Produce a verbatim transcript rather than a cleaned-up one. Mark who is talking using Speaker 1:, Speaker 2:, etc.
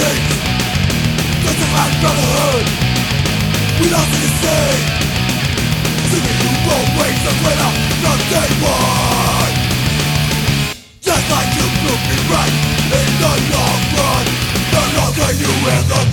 Speaker 1: needs. Just a man brotherhood we lost in the sea. Singing you always the winner from day one. Just like you proved me right in the long run. No longer you in the